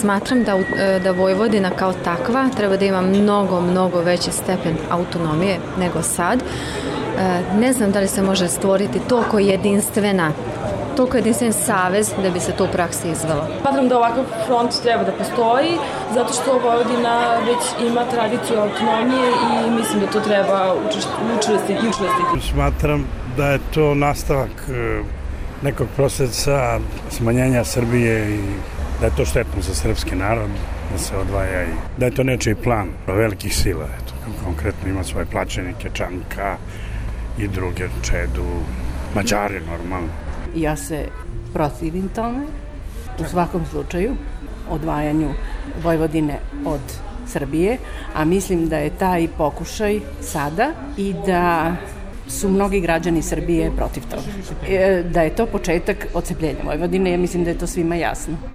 Smatram da Vojvodina kao takva treba da ima mnogo veći stepen autonomije nego sad. Ne znam da li se može stvoriti toliko jedinstven savez da bi se to u praksi izvelo. Smatram da ovakav front treba da postoji, zato što Vojvodina već ima tradiciju autonomije i mislim da to treba učvrstiti. Smatram da je to nastavak nekog procesa smanjenja Srbije i da je to štetno za srpski narod, da se odvaja i da je to nečiji plan velikih sila. Eto, konkretno ima svoje plaćenike, Čanka i druge, Čedu, Mađari normalno. Ja se protivim tome, u svakom slučaju, odvajanju Vojvodine od Srbije, a mislim da je taj pokušaj sada i da su mnogi građani Srbije protiv toga. Da je to početak odcepljenja Vojvodine, ja mislim da je to svima jasno.